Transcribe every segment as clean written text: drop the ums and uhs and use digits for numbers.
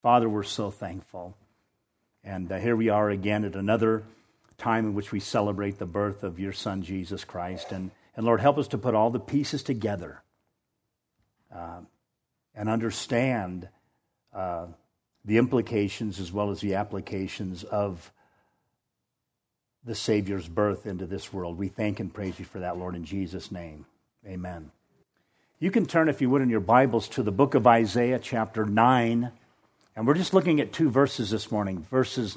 Father, we're so thankful. And here we are again at another time in which we celebrate the birth of your Son, Jesus Christ. And Lord, help us to put all the pieces together and understand the implications as well as the applications of the Savior's birth into this world. We thank and praise you for that, Lord, in Jesus' name. Amen. You can turn, if you would, in your Bibles to the book of Isaiah, chapter 9. And we're just looking at two verses this morning, verses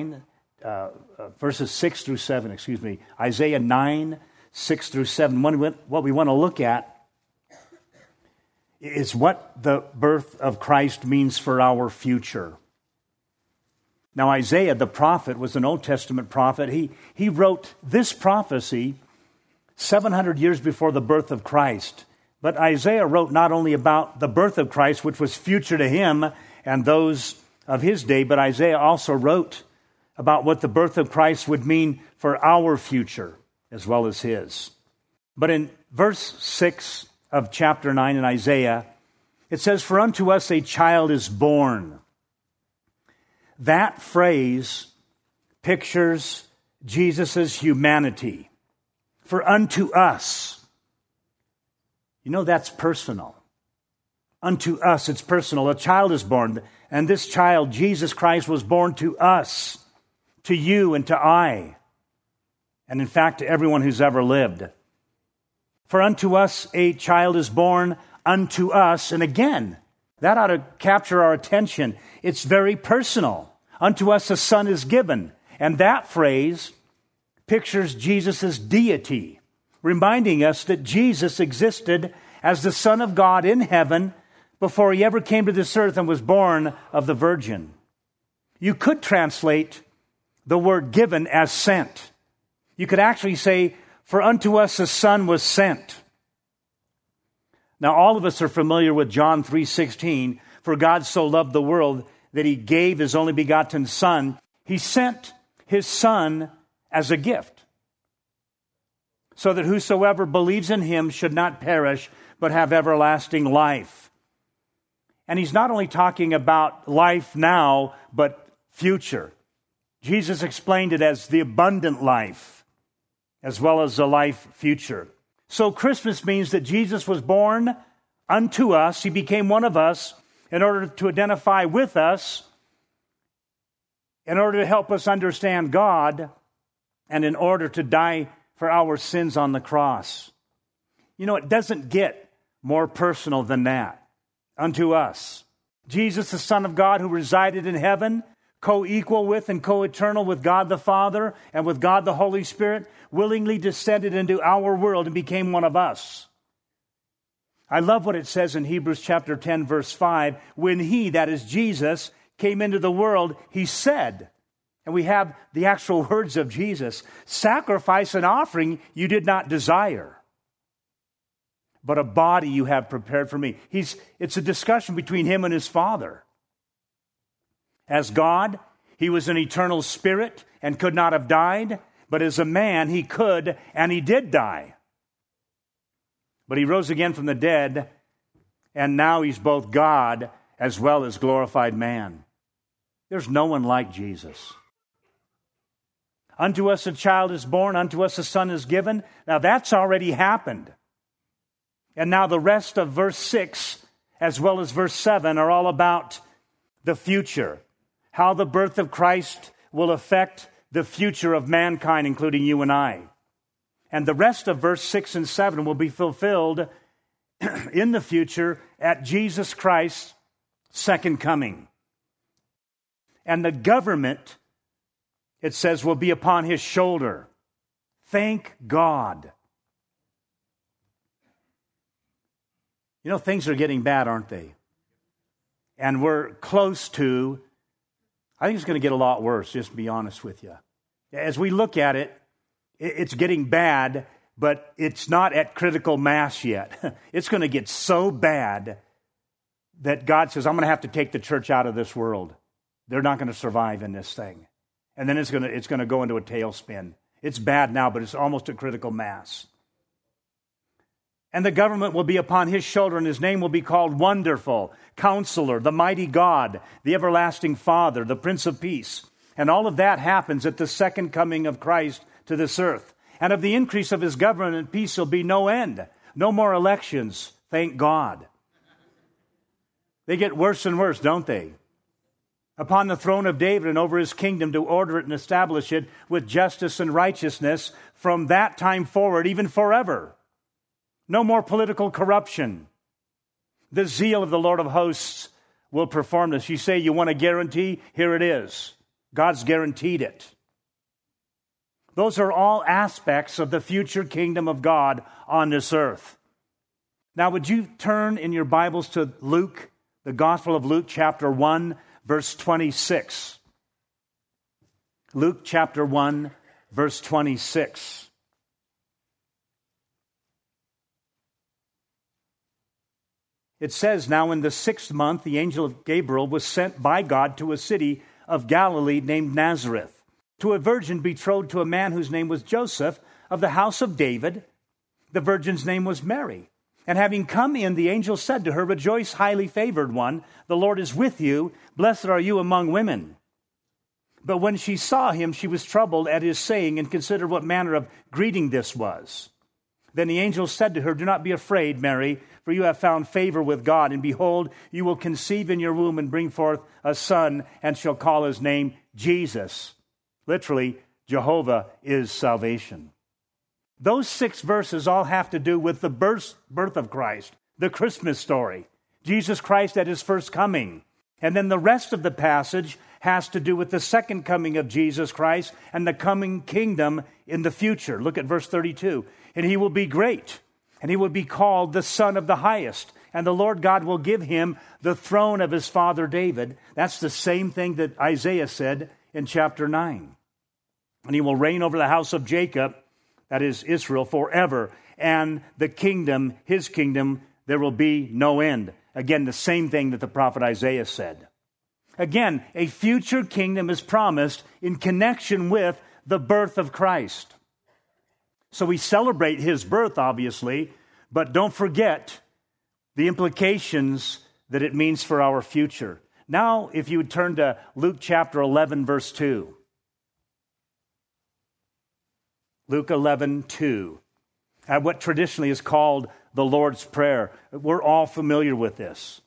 6 through 7, Isaiah 9, 6 through 7. What we want to look at is what the birth of Christ means for our future. Now, Isaiah, the prophet, was an Old Testament prophet. He wrote this prophecy 700 years before the birth of Christ. But Isaiah wrote not only about the birth of Christ, which was future to him and those of his day, but Isaiah also wrote about what the birth of Christ would mean for our future as well as his. But in verse 6 of chapter 9 in Isaiah, it says, "For unto us a child is born." That phrase pictures Jesus' humanity. For unto us. You know, that's personal. Unto us, it's personal. A child is born, and this child, Jesus Christ, was born to us, to you and to I, and in fact to everyone who's ever lived. For unto us a child is born, unto us, and again, that ought to capture our attention. It's very personal. Unto us a son is given, and that phrase pictures Jesus' deity, reminding us that Jesus existed as the Son of God in heaven before he ever came to this earth and was born of the Virgin. You could translate the word given as sent. You could actually say, for unto us a son was sent. Now, all of us are familiar with John 3:16. For God so loved the world that he gave his only begotten Son. He sent his Son as a gift, so that whosoever believes in him should not perish, but have everlasting life. And he's not only talking about life now, but future. Jesus explained it as the abundant life, as well as the life future. So Christmas means that Jesus was born unto us. He became one of us in order to identify with us, in order to help us understand God, and in order to die for our sins on the cross. You know, it doesn't get more personal than that. Unto us. Jesus, the Son of God who resided in heaven, co-equal with and co-eternal with God the Father and with God the Holy Spirit, willingly descended into our world and became one of us. I love what it says in Hebrews chapter 10, verse 5. When he, that is Jesus, came into the world, he said, and we have the actual words of Jesus, sacrifice and offering you did not desire, but a body you have prepared for me. It's a discussion between him and his Father. As God, he was an eternal spirit and could not have died, but as a man, he could and he did die. But he rose again from the dead, and now he's both God as well as glorified man. There's no one like Jesus. Unto us a child is born, unto us a son is given. Now that's already happened. And now the rest of verse 6 as well as verse 7 are all about the future. How the birth of Christ will affect the future of mankind, including you and I. And the rest of verse 6 and 7 will be fulfilled in the future at Jesus Christ's second coming. And the government, it says, will be upon his shoulder. Thank God. You know, things are getting bad, aren't they? And we're close to, I think it's going to get a lot worse, just to be honest with you. As we look at it, it's getting bad, but it's not at critical mass yet. It's going to get so bad that God says, I'm going to have to take the church out of this world. They're not going to survive in this thing. And then it's going to go into a tailspin. It's bad now, but it's almost at critical mass. And the government will be upon his shoulder, and his name will be called Wonderful, Counselor, the Mighty God, the Everlasting Father, the Prince of Peace. And all of that happens at the second coming of Christ to this earth. And of the increase of his government and peace will be no end. No more elections, thank God. They get worse and worse, don't they? Upon the throne of David and over his kingdom, to order it and establish it with justice and righteousness from that time forward, even forever. No more political corruption. The zeal of the Lord of hosts will perform this. You say you want a guarantee? Here it is. God's guaranteed it. Those are all aspects of the future kingdom of God on this earth. Now, would you turn in your Bibles to Luke, the Gospel of Luke, chapter 1, verse 26. Luke, chapter 1, verse 26. It says, "Now in the 6th month, the angel of Gabriel was sent by God to a city of Galilee named Nazareth, to a virgin betrothed to a man whose name was Joseph, of the house of David. The virgin's name was Mary. And having come in, the angel said to her, 'Rejoice, highly favored one, the Lord is with you. Blessed are you among women.' But when she saw him, she was troubled at his saying, and considered what manner of greeting this was. Then the angel said to her, 'Do not be afraid, Mary, for you have found favor with God. And behold, you will conceive in your womb and bring forth a son, and shall call his name Jesus.'" Literally, Jehovah is salvation. Those 6 verses all have to do with the birth of Christ, the Christmas story, Jesus Christ at his first coming. And then the rest of the passage has to do with the second coming of Jesus Christ and the coming kingdom in the future. Look at verse 32. "And he will be great, and he will be called the Son of the Highest. And the Lord God will give him the throne of his father David." That's the same thing that Isaiah said in chapter 9. "And he will reign over the house of Jacob," that is Israel, "forever. And the kingdom, his kingdom, there will be no end." Again, the same thing that the prophet Isaiah said. Again, a future kingdom is promised in connection with the birth of Christ. So we celebrate his birth, obviously, but don't forget the implications that it means for our future. Now, if you would turn to Luke chapter 11, verse 2. Luke 11, 2. What traditionally is called the Lord's Prayer. We're all familiar with this.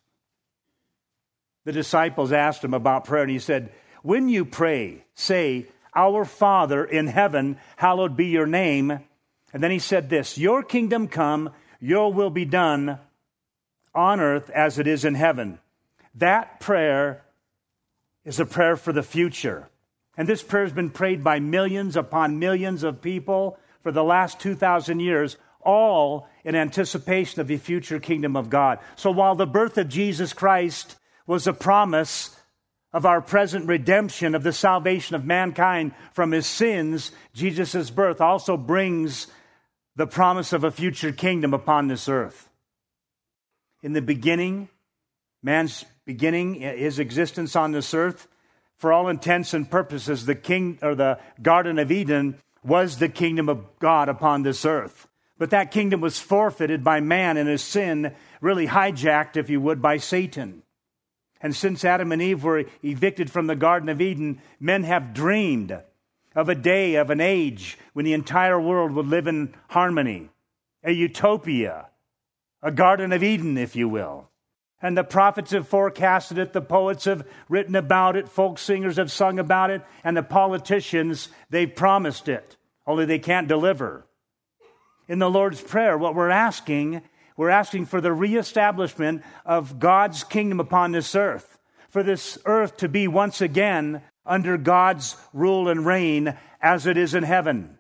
The disciples asked him about prayer, and he said, "When you pray, say, 'Our Father in heaven, hallowed be your name.'" And then he said this, "Your kingdom come, your will be done on earth as it is in heaven." That prayer is a prayer for the future. And this prayer has been prayed by millions upon millions of people for the last 2,000 years, all in anticipation of the future kingdom of God. So while the birth of Jesus Christ was a promise of our present redemption, of the salvation of mankind from his sins, Jesus' birth also brings the promise of a future kingdom upon this earth. In the beginning, man's beginning, his existence on this earth, for all intents and purposes, the Garden of Eden was the kingdom of God upon this earth. But that kingdom was forfeited by man in his sin, really hijacked, if you would, by Satan. And since Adam and Eve were evicted from the Garden of Eden, men have dreamed of a day, of an age, when the entire world would live in harmony, a utopia, a Garden of Eden, if you will. And the prophets have forecasted it, the poets have written about it, folk singers have sung about it, and the politicians, they've promised it, only they can't deliver. In the Lord's Prayer, what we're asking for the reestablishment of God's kingdom upon this earth, for this earth to be once again under God's rule and reign as it is in heaven.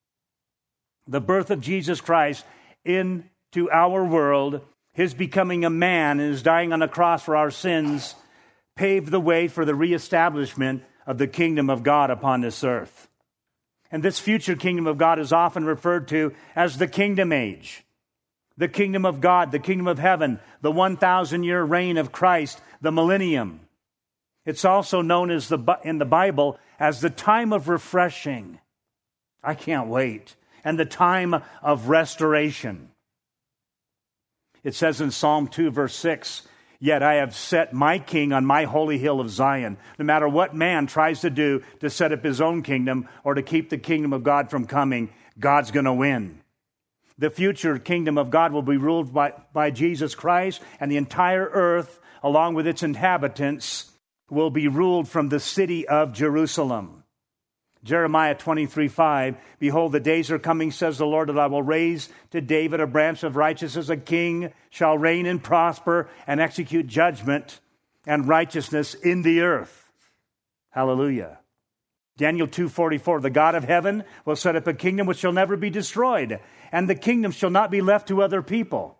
The birth of Jesus Christ into our world, his becoming a man and his dying on the cross for our sins, paved the way for the reestablishment of the kingdom of God upon this earth. And this future kingdom of God is often referred to as the kingdom age. The kingdom of God, the kingdom of heaven, the 1,000-year reign of Christ, the millennium. It's also known as in the Bible as the time of refreshing. I can't wait. And the time of restoration. It says in Psalm 2, verse 6, "Yet I have set my king on my holy hill of Zion." No matter what man tries to do to set up his own kingdom or to keep the kingdom of God from coming, God's going to win. The future kingdom of God will be ruled by Jesus Christ, and the entire earth, along with its inhabitants, will be ruled from the city of Jerusalem. Jeremiah 23:5, "Behold, the days are coming, says the Lord, that I will raise to David a branch of righteousness. A king shall reign and prosper and execute judgment and righteousness in the earth." Hallelujah. Daniel 2:44, "The God of heaven will set up a kingdom which shall never be destroyed, and the kingdom shall not be left to other people.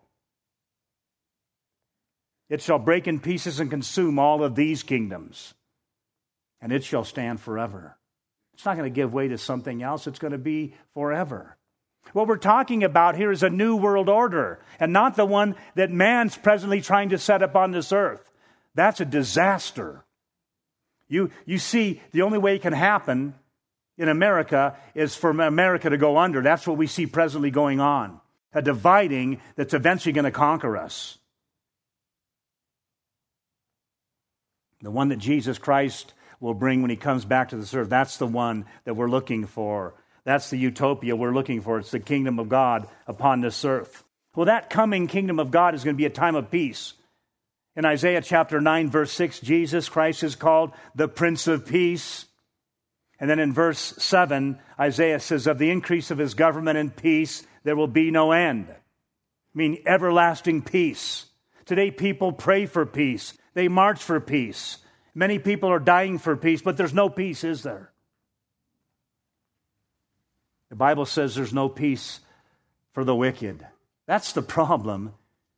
It shall break in pieces and consume all of these kingdoms, and it shall stand forever." It's not going to give way to something else. It's going to be forever. What we're talking about here is a new world order, and not the one that man's presently trying to set up on this earth. That's a disaster. You see, the only way it can happen in America is for America to go under. That's what we see presently going on. A dividing that's eventually going to conquer us. The one that Jesus Christ will bring when he comes back to this earth, that's the one that we're looking for. That's the utopia we're looking for. It's the kingdom of God upon this earth. Well, that coming kingdom of God is going to be a time of peace. In Isaiah chapter 9, verse 6, Jesus Christ is called the Prince of Peace. And then in verse 7, Isaiah says, "Of the increase of his government and peace, there will be no end." I mean, everlasting peace. Today, people pray for peace. They march for peace. Many people are dying for peace, but there's no peace, is there? The Bible says there's no peace for the wicked. That's the problem,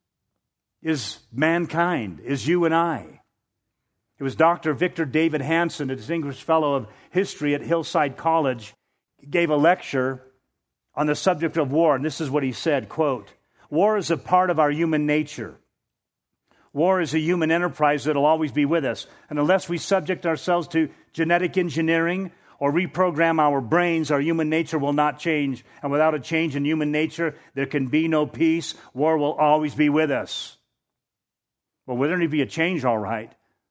is mankind, is you and I. It was Dr. Victor David Hanson, a distinguished fellow of history at Hillside College. He gave a lecture on the subject of war, and this is what he said, quote, "War is a part of our human nature. War is a human enterprise that will always be with us. And unless we subject ourselves to genetic engineering or reprogram our brains, our human nature will not change. And without a change in human nature, there can be no peace. War will always be with us." Well, will there need to be a change, all right?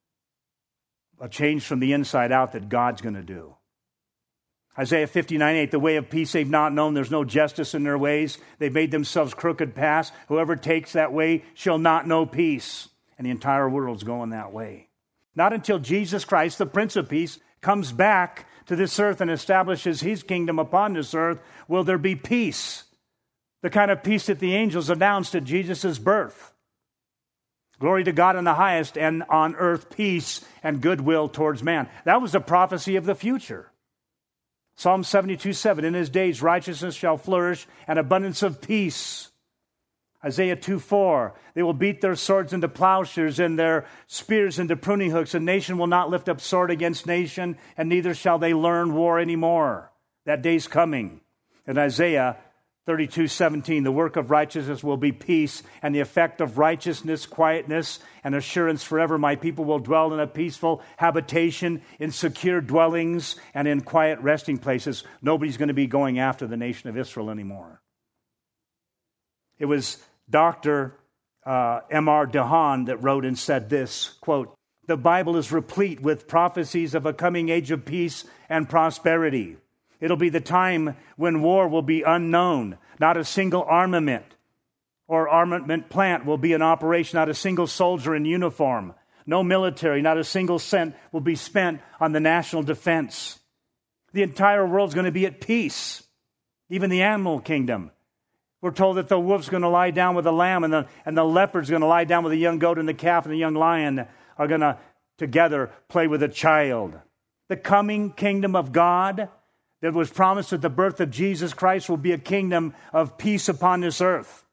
A change from the inside out that God's going to do. Isaiah 59:8, "The way of peace they've not known. There's no justice in their ways. They've made themselves crooked paths. Whoever takes that way shall not know peace." And the entire world's going that way. Not until Jesus Christ, the Prince of Peace, comes back to this earth and establishes his kingdom upon this earth will there be peace. The kind of peace that the angels announced at Jesus' birth. Glory to God in the highest, and on earth peace and goodwill towards man. That was a prophecy of the future. Psalm 72:7, "In his days righteousness shall flourish and abundance of peace." Isaiah 2:4, "They will beat their swords into plowshares and their spears into pruning hooks. A nation will not lift up sword against nation, and neither shall they learn war anymore." That day's coming. In Isaiah 32:17, "The work of righteousness will be peace, and the effect of righteousness, quietness, and assurance forever. My people will dwell in a peaceful habitation, in secure dwellings, and in quiet resting places." Nobody's going to be going after the nation of Israel anymore. It was Dr. M.R. DeHaan that wrote and said this, quote, "The Bible is replete with prophecies of a coming age of peace and prosperity. It'll be the time when war will be unknown. Not a single armament or armament plant will be in operation. Not a single soldier in uniform. No military, not a single cent will be spent on the national defense. The entire world's going to be at peace. Even the animal kingdom. We're told that the wolf's going to lie down with the lamb, and the leopard's going to lie down with the young goat, and the calf and the young lion are going to together play with a child. The coming kingdom of God that was promised at the birth of Jesus Christ will be a kingdom of peace upon this earth.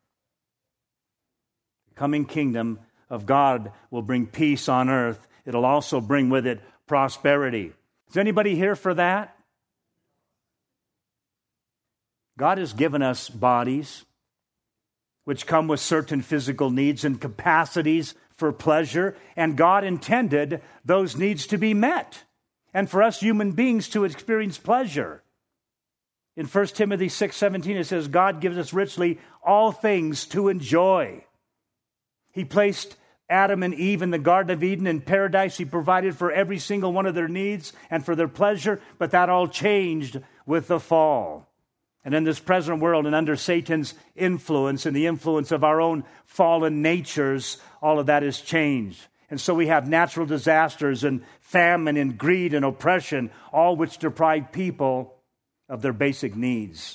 The coming kingdom of God will bring peace on earth. It'll also bring with it prosperity. Is anybody here for that? God has given us bodies which come with certain physical needs and capacities for pleasure, and God intended those needs to be met, and for us human beings to experience pleasure. In 1 Timothy 6:17 it says, "God gives us richly all things to enjoy." He placed Adam and Eve in the Garden of Eden in paradise. He provided for every single one of their needs and for their pleasure, but that all changed with the fall. And in this present world and under Satan's influence and the influence of our own fallen natures, all of that has changed. And so we have natural disasters and famine and greed and oppression, all which deprive people of their basic needs.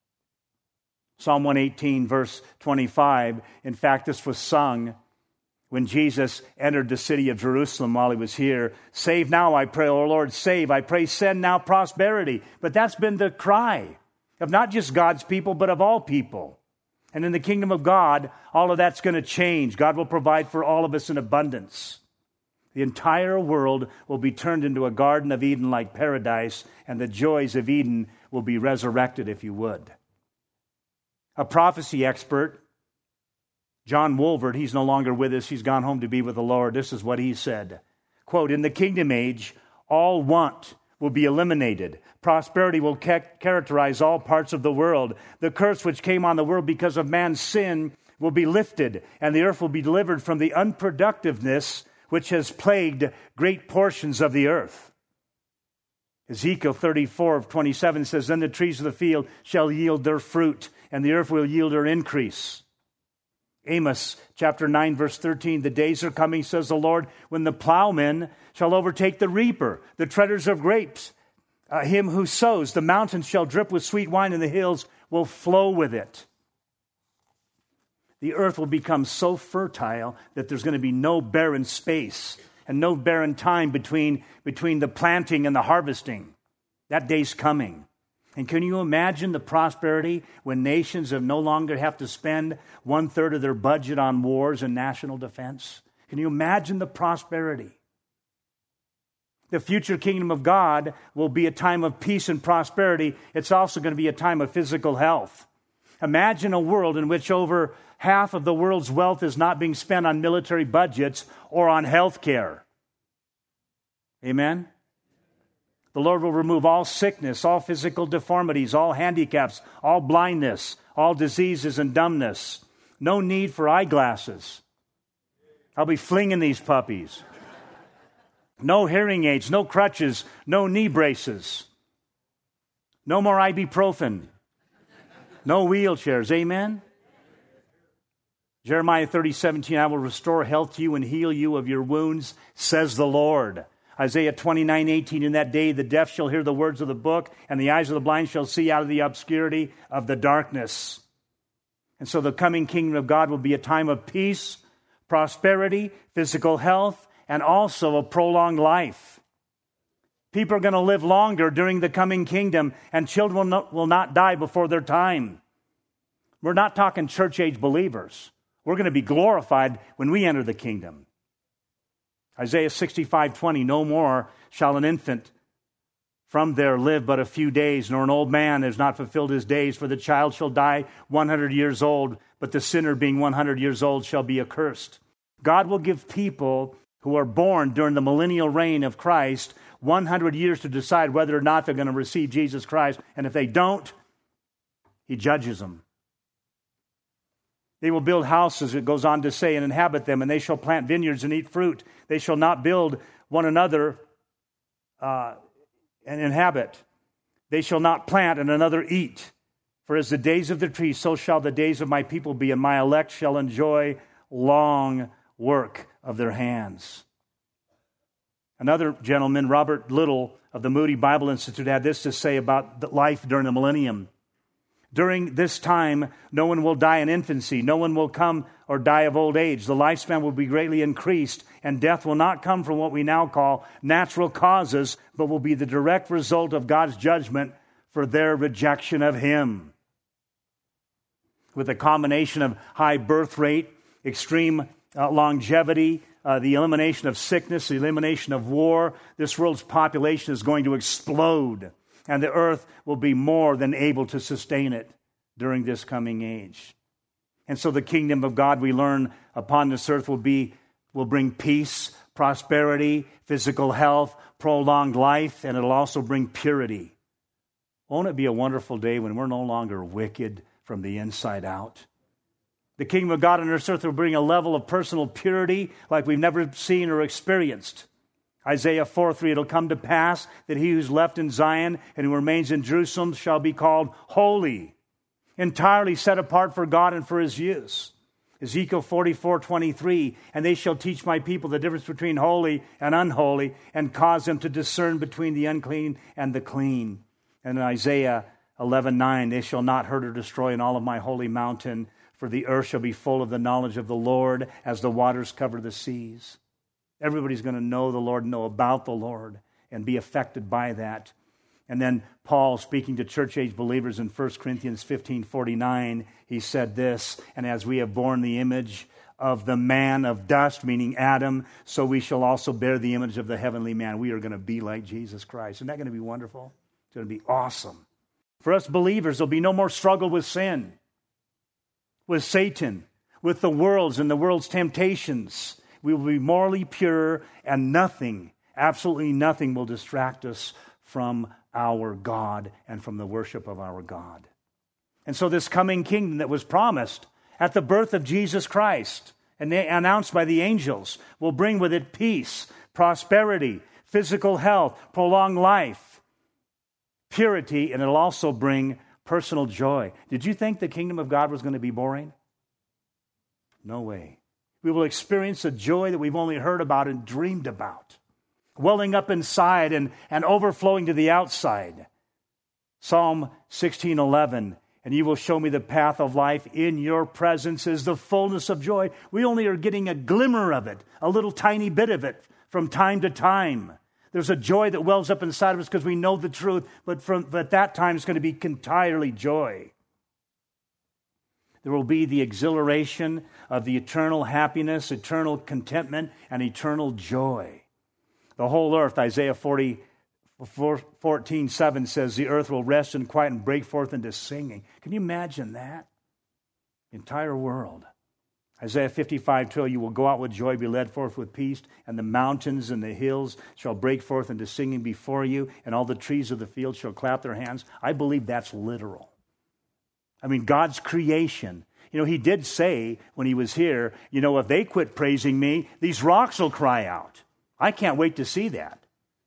Psalm 118, verse 25, in fact, this was sung when Jesus entered the city of Jerusalem while he was here. Save now, I pray, O Lord, save. I pray, send now prosperity. But that's been the cry of not just God's people, but of all people. And in the kingdom of God, all of that's going to change. God will provide for all of us in abundance. The entire world will be turned into a Garden of Eden like paradise, and the joys of Eden will be resurrected, if you would. A prophecy expert, John Wolvert, he's no longer with us. He's gone home to be with the Lord. This is what he said. Quote, in the kingdom age, all want will be eliminated. Prosperity will characterize all parts of the world. The curse which came on the world because of man's sin will be lifted, and the earth will be delivered from the unproductiveness which has plagued great portions of the earth. Ezekiel 34:27 says, then the trees of the field shall yield their fruit, and the earth will yield her increase. Amos chapter 9, verse 13, the days are coming, says the Lord, when the plowman shall overtake the reaper, the treaders of grapes, him who sows. The mountains shall drip with sweet wine, and the hills will flow with it. The earth will become so fertile that there's going to be no barren space and no barren time between the planting and the harvesting. That day's coming. And can you imagine the prosperity when nations no longer have to spend 1/3 of their budget on wars and national defense? Can you imagine the prosperity? The future kingdom of God will be a time of peace and prosperity. It's also going to be a time of physical health. Imagine a world in which over half of the world's wealth is not being spent on military budgets or on health care. Amen? The Lord will remove all sickness, all physical deformities, all handicaps, all blindness, all diseases and dumbness. No need for eyeglasses. I'll be flinging these puppies. No hearing aids, no crutches, no knee braces. No more ibuprofen. No wheelchairs. Amen? Jeremiah 30:17, I will restore health to you and heal you of your wounds, says the Lord. Isaiah 29:18, in that day the deaf shall hear the words of the book, and the eyes of the blind shall see out of the obscurity of the darkness. And so the coming kingdom of God will be a time of peace, prosperity, physical health, and also a prolonged life. People are going to live longer during the coming kingdom, and children will not die before their time. We're not talking church-age believers. We're going to be glorified when we enter the kingdom. Isaiah 65:20, no more shall an infant from there live but a few days, nor an old man has not fulfilled his days, for the child shall die 100 years old, but the sinner being 100 years old shall be accursed. God will give people who are born during the millennial reign of Christ 100 years to decide whether or not they're going to receive Jesus Christ, and if they don't, he judges them. They will build houses, it goes on to say, and inhabit them, and they shall plant vineyards and eat fruit. They shall not build one another and inhabit. They shall not plant and another eat. For as the days of the tree, so shall the days of my people be, and my elect shall enjoy long work of their hands. Another gentleman, Robert Little of the Moody Bible Institute, had this to say about life during the millennium. During this time, no one will die in infancy. No one will come or die of old age. The lifespan will be greatly increased, and death will not come from what we now call natural causes, but will be the direct result of God's judgment for their rejection of Him. With a combination of high birth rate, extreme longevity, the elimination of sickness, the elimination of war, this world's population is going to explode. And the earth will be more than able to sustain it during this coming age. And so the kingdom of God, we learn, upon this earth will bring peace, prosperity, physical health, prolonged life, and it'll also bring purity. Won't it be a wonderful day when we're no longer wicked from the inside out? The kingdom of God on this earth will bring a level of personal purity like we've never seen or experienced. Isaiah 4:3, it'll come to pass that he who's left in Zion and who remains in Jerusalem shall be called holy, entirely set apart for God and for his use. Ezekiel 44:23, and they shall teach my people the difference between holy and unholy and cause them to discern between the unclean and the clean. And in Isaiah 11:9, they shall not hurt or destroy in all of my holy mountain, for the earth shall be full of the knowledge of the Lord as the waters cover the seas. Everybody's going to know the Lord, know about the Lord, and be affected by that. And then Paul, speaking to church-age believers in 1 Corinthians 15:49, he said this, and as we have borne the image of the man of dust, meaning Adam, so we shall also bear the image of the heavenly man. We are going to be like Jesus Christ. Isn't that going to be wonderful? It's going to be awesome. For us believers, there'll be no more struggle with sin, with Satan, with the world's and the world's temptations. We will be morally pure, and nothing, absolutely nothing, will distract us from our God and from the worship of our God. And so this coming kingdom that was promised at the birth of Jesus Christ and announced by the angels will bring with it peace, prosperity, physical health, prolonged life, purity, and it'll also bring personal joy. Did you think the kingdom of God was going to be boring? No way. We will experience a joy that we've only heard about and dreamed about, welling up inside and overflowing to the outside. Psalm 16:11, and you will show me the path of life. In your presence is the fullness of joy. We only are getting a glimmer of it, a little tiny bit of it from time to time. There's a joy that wells up inside of us because we know the truth, but at that time it's going to be entirely joy. There will be the exhilaration of the eternal happiness, eternal contentment, and eternal joy. The whole earth, Isaiah 14:7 says, the earth will rest in quiet and break forth into singing. Can you imagine that? The entire world. Isaiah 55:12, you will go out with joy, be led forth with peace, and the mountains and the hills shall break forth into singing before you, and all the trees of the field shall clap their hands. I believe that's literal. I mean, God's creation. You know, he did say when he was here, you know, if they quit praising me, these rocks will cry out. I can't wait to see that.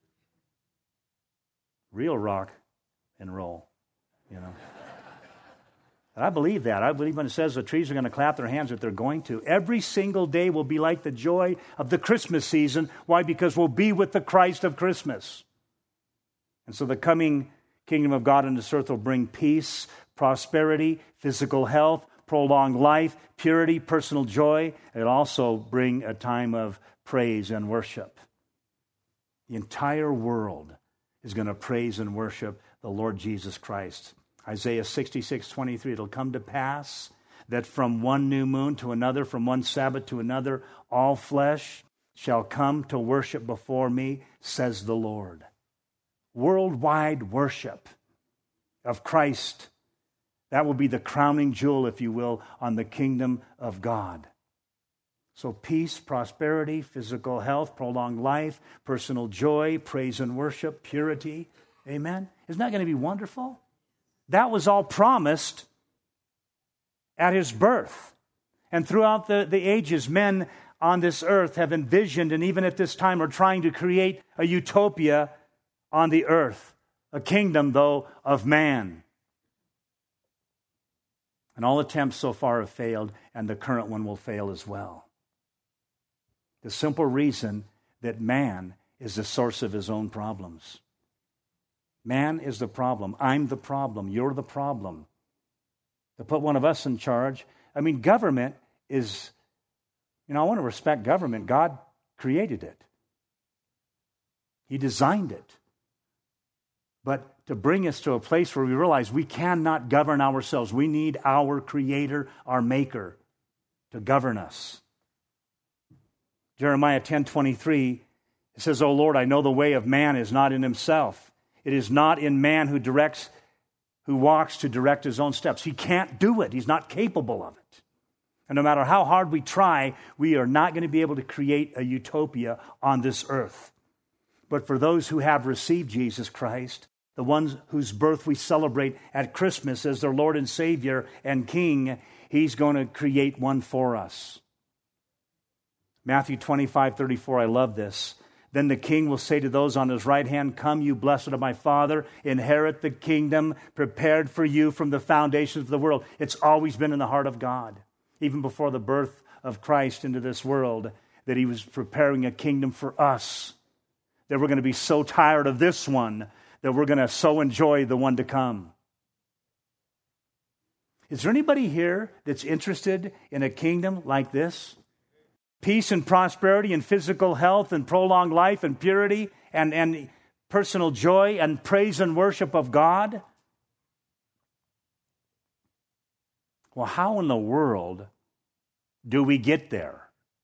Real rock and roll, you know. And I believe that. I believe when it says the trees are going to clap their hands, that they're going to. Every single day will be like the joy of the Christmas season. Why? Because we'll be with the Christ of Christmas. And so the coming kingdom of God on this earth will bring peace, prosperity, physical health, prolonged life, purity, personal joy. It'll also bring a time of praise and worship. The entire world is going to praise and worship the Lord Jesus Christ. Isaiah 66:23, it'll come to pass that from one new moon to another, from one Sabbath to another, all flesh shall come to worship before me, says the Lord. Worldwide worship of Christ. That will be the crowning jewel, if you will, on the kingdom of God. So peace, prosperity, physical health, prolonged life, personal joy, praise and worship, purity. Amen? Isn't that going to be wonderful? That was all promised at his birth. And throughout the ages, men on this earth have envisioned, and even at this time are trying to create a utopia on the earth. A kingdom, though, of man. And all attempts so far have failed, and the current one will fail as well. The simple reason that man is the source of his own problems. Man is the problem. I'm the problem. You're the problem. To put one of us in charge, I mean, government is, I want to respect government. God created it. He designed it. But to bring us to a place where we realize we cannot govern ourselves. We need our Creator, our Maker, to govern us. Jeremiah 10:23, it says, O Lord, I know the way of man is not in himself. It is not in man who walks to direct his own steps. He can't do it. He's not capable of it. And no matter how hard we try, we are not going to be able to create a utopia on this earth. But for those who have received Jesus Christ, the ones whose birth we celebrate at Christmas as their Lord and Savior and King, He's going to create one for us. Matthew 25:34, I love this. Then the king will say to those on his right hand, "Come, you blessed of my Father, inherit the kingdom prepared for you from the foundations of the world." It's always been in the heart of God, even before the birth of Christ into this world, that he was preparing a kingdom for us, that we're going to be so tired of this one that we're going to so enjoy the one to come. Is there anybody here that's interested in a kingdom like this? Peace and prosperity and physical health and prolonged life and purity and personal joy and praise and worship of God? Well, how in the world do we get there?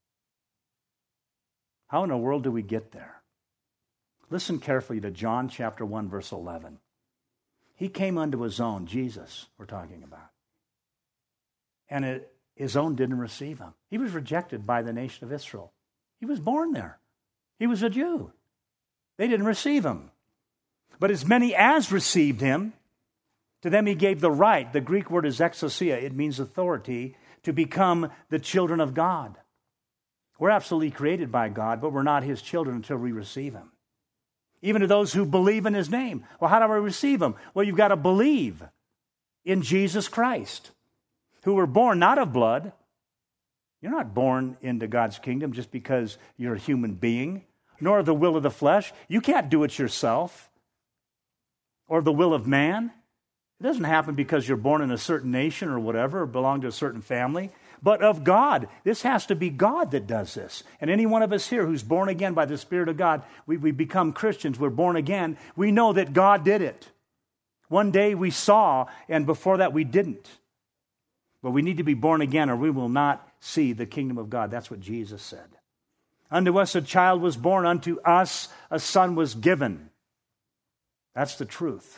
How in the world do we get there? Listen carefully to John chapter 1, verse 11. He came unto his own, Jesus, we're talking about. And his own didn't receive him. He was rejected by the nation of Israel. He was born there. He was a Jew. They didn't receive him. But as many as received him, to them he gave the right. The Greek word is exousia. It means authority, to become the children of God. We're absolutely created by God, but we're not his children until we receive him. Even to those who believe in his name. Well, how do I receive him? Well, you've got to believe in Jesus Christ, who were born not of blood. You're not born into God's kingdom just because you're a human being, nor the will of the flesh. You can't do it yourself, or the will of man. It doesn't happen because you're born in a certain nation or whatever, or belong to a certain family, but of God. This has to be God that does this. And any one of us here who's born again by the Spirit of God, we become Christians, we're born again, we know that God did it. One day we saw, and before that we didn't. But we need to be born again or we will not see the kingdom of God. That's what Jesus said. Unto us a child was born, unto us a son was given. That's the truth.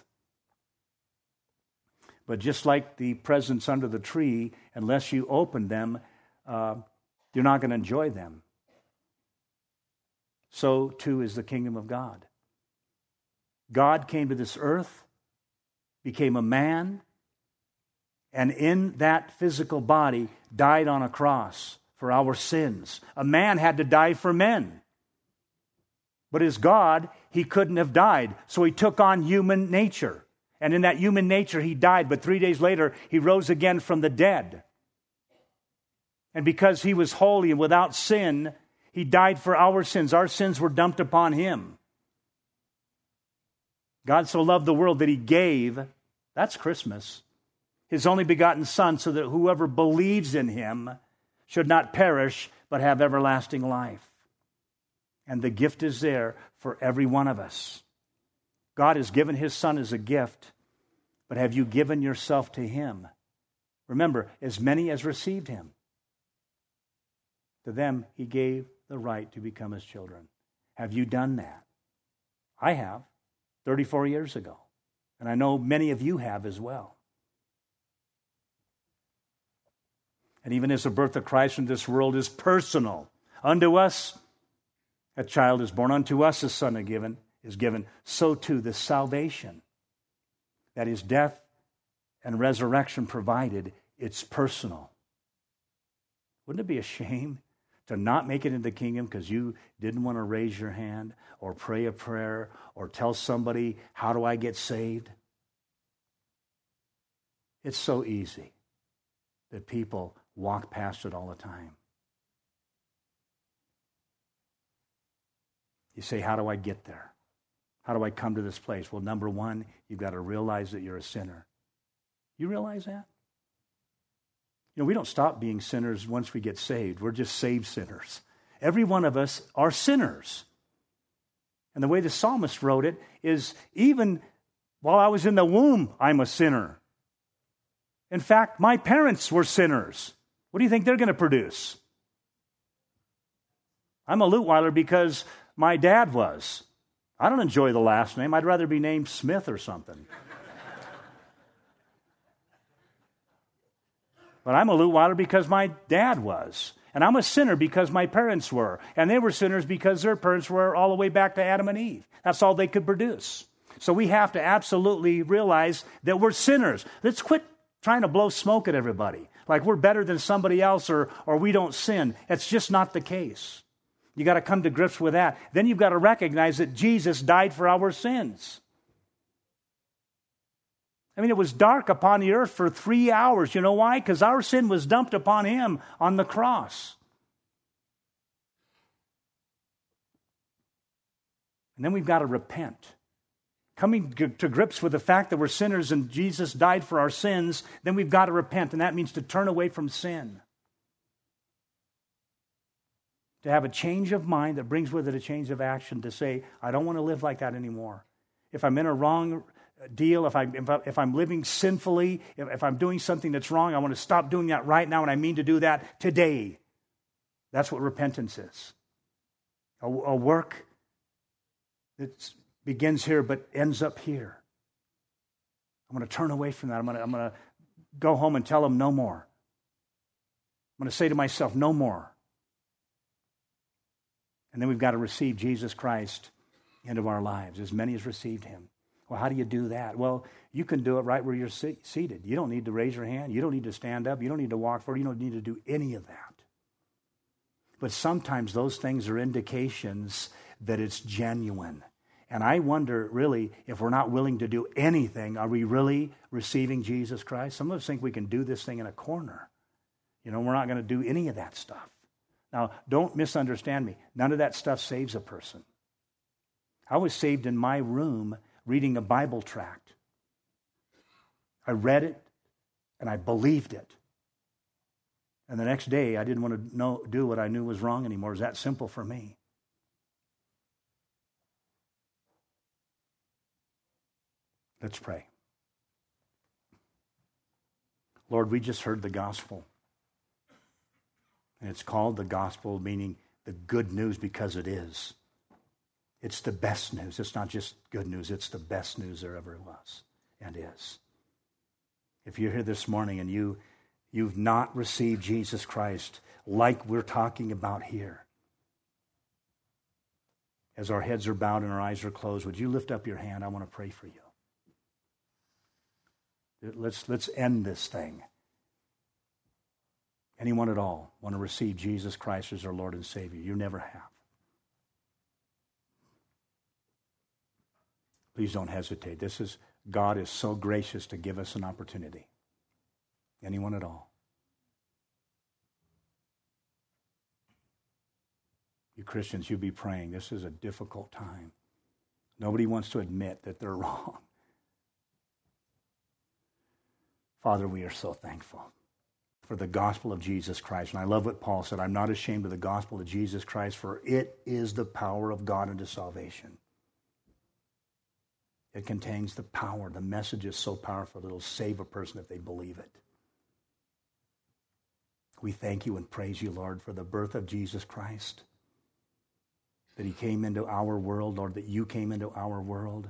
But just like the presents under the tree, unless you open them, you're not going to enjoy them. So too is the kingdom of God. God came to this earth, became a man, and in that physical body died on a cross for our sins. A man had to die for men. But as God, he couldn't have died, so he took on human nature. And in that human nature, he died, but 3 days later, he rose again from the dead. And because he was holy and without sin, he died for our sins. Our sins were dumped upon him. God so loved the world that he gave, that's Christmas, his only begotten Son, so that whoever believes in him should not perish, but have everlasting life. And the gift is there for every one of us. God has given his Son as a gift, but have you given yourself to him? Remember, as many as received him, to them he gave the right to become his children. Have you done that? I have, 34 years ago. And I know many of you have as well. And even as the birth of Christ in this world is personal, unto us a child is born, unto us a son is given, so too the salvation that his death and resurrection provided, it's personal. Wouldn't it be a shame to not make it into the kingdom because you didn't want to raise your hand or pray a prayer or tell somebody, how do I get saved? It's so easy that people walk past it all the time. You say, how do I get there? How do I come to this place? Well, number one, you've got to realize that you're a sinner. You realize that? You know, we don't stop being sinners once we get saved. We're just saved sinners. Every one of us are sinners. And the way the psalmist wrote it is, even while I was in the womb, I'm a sinner. In fact, my parents were sinners. What do you think they're going to produce? I'm a Lutweiler because my dad was. I don't enjoy the last name. I'd rather be named Smith or something. But I'm a Lutweiler because my dad was. And I'm a sinner because my parents were. And they were sinners because their parents were all the way back to Adam and Eve. That's all they could produce. So we have to absolutely realize that we're sinners. Let's quit trying to blow smoke at everybody. like we're better than somebody else or we don't sin. It's just not the case. You got to come to grips with that. Then you've got to recognize that Jesus died for our sins. I mean, it was dark upon the earth for 3 hours. You know why? Because our sin was dumped upon him on the cross. And then we've got to repent. Coming to grips with the fact that we're sinners and Jesus died for our sins, then we've got to repent, and that means to turn away from sin. To have a change of mind that brings with it a change of action, to say, I don't want to live like that anymore. If I'm in a wrong deal, if I'm living sinfully, if I'm doing something that's wrong, I want to stop doing that right now, and I mean to do that today. That's what repentance is. A work that begins here but ends up here. I'm going to turn away from that. I'm going to go home and tell him no more. I'm going to say to myself, no more. And then we've got to receive Jesus Christ into our lives, as many as received him. Well, how do you do that? Well, you can do it right where you're seated. You don't need to raise your hand. You don't need to stand up. You don't need to walk forward. You don't need to do any of that. But sometimes those things are indications that it's genuine. And I wonder, really, if we're not willing to do anything, are we really receiving Jesus Christ? Some of us think we can do this thing in a corner. You know, we're not going to do any of that stuff. Now, don't misunderstand me. None of that stuff saves a person. I was saved in my room reading a Bible tract. I read it, and I believed it. And the next day, I didn't want to do what I knew was wrong anymore. It was that simple for me. Let's pray. Lord, we just heard the gospel. And it's called the gospel, meaning the good news, because it is. It's the best news. It's not just good news. It's the best news there ever was and is. If you're here this morning and you've not received Jesus Christ like we're talking about here, as our heads are bowed and our eyes are closed, would you lift up your hand? I want to pray for you. Let's end this thing. Anyone at all want to receive Jesus Christ as our Lord and Savior? You never have. Please don't hesitate. God is so gracious to give us an opportunity. Anyone at all? You Christians, you be praying. This is a difficult time. Nobody wants to admit that they're wrong. Father, we are so thankful for the gospel of Jesus Christ. And I love what Paul said, I'm not ashamed of the gospel of Jesus Christ, for it is the power of God unto salvation. It contains the power. The message is so powerful that it'll save a person if they believe it. We thank you and praise you, Lord, for the birth of Jesus Christ, that he came into our world, Lord, that you came into our world.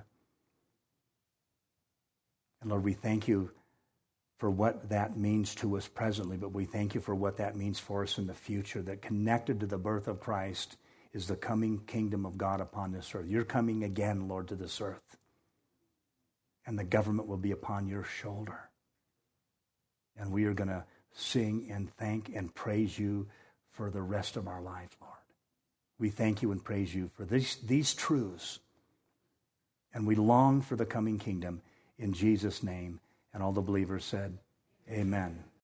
And Lord, we thank you for what that means to us presently, but we thank you for what that means for us in the future, that connected to the birth of Christ is the coming kingdom of God upon this earth. You're coming again, Lord, to this earth, and the government will be upon your shoulder. And we are going to sing and thank and praise you for the rest of our lives, Lord. We thank you and praise you for these truths, and we long for the coming kingdom in Jesus' name. And all the believers said, amen.